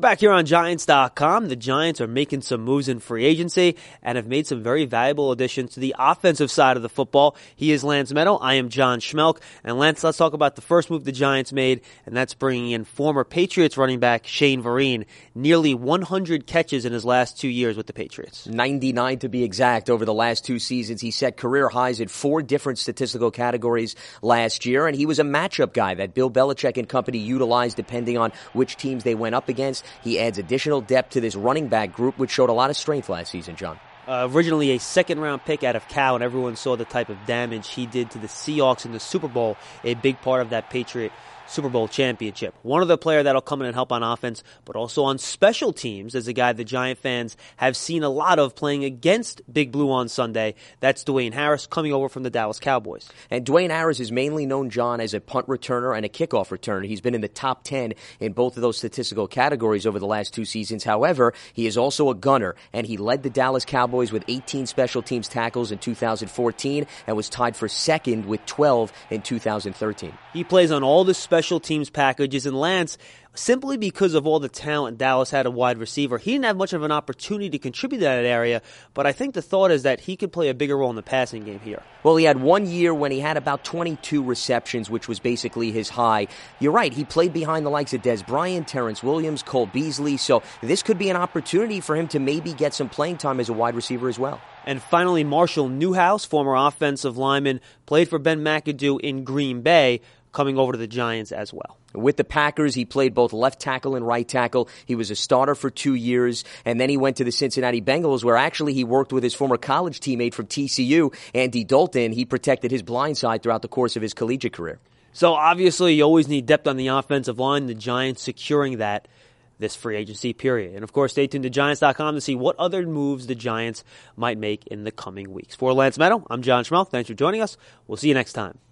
back here on Giants.com. The Giants are making some moves in free agency and have made some very valuable additions to the offensive side of the football. He is Lance Meadow. I am John Schmelk. And Lance, let's talk about the first move the Giants made, and that's bringing in former Patriots running back Shane Vereen. Nearly 100 catches in his last 2 years with the Patriots. 99 to be exact over the last 2 seasons. He set career highs in 4 different statistical categories last year, and he was a matchup guy that Bill Belichick and company utilized depending on which teams they went up against. He adds additional depth to this running back group, which showed a lot of strength last season, John. Originally a second-round pick out of Cal, and everyone saw the type of damage he did to the Seahawks in the Super Bowl, a big part of that Patriot Super Bowl championship. One other player that'll come in and help on offense, but also on special teams, is a guy the Giant fans have seen a lot of playing against Big Blue on Sunday. That's Dwayne Harris, coming over from the Dallas Cowboys. And Dwayne Harris is mainly known, John, as a punt returner and a kickoff returner. He's been in the top 10 in both of those statistical categories over the last 2 seasons. However, he is also a gunner, and he led the Dallas Cowboys with 18 special teams tackles in 2014 and was tied for second with 12 in 2013. He plays on all the special teams packages, and Lance, simply because of all the talent Dallas had at wide receiver, he didn't have much of an opportunity to contribute to that area, but I think the thought is that he could play a bigger role in the passing game here. Well, he had 1 year when he had about 22 receptions, which was basically his high. You're right, he played behind the likes of Dez Bryant, Terrence Williams, Cole Beasley, so this could be an opportunity for him to maybe get some playing time as a wide receiver as well. And finally, Marshall Newhouse, former offensive lineman, played for Ben McAdoo in Green Bay, coming over to the Giants as well. With the Packers, he played both left tackle and right tackle. He was a starter for 2 years, and then he went to the Cincinnati Bengals, where actually he worked with his former college teammate from TCU, Andy Dalton. He protected his blind side throughout the course of his collegiate career. So obviously, you always need depth on the offensive line. The Giants securing that this free agency period. And of course, stay tuned to Giants.com to see what other moves the Giants might make in the coming weeks. For Lance Meadow, I'm John Schmelk. Thanks for joining us. We'll see you next time.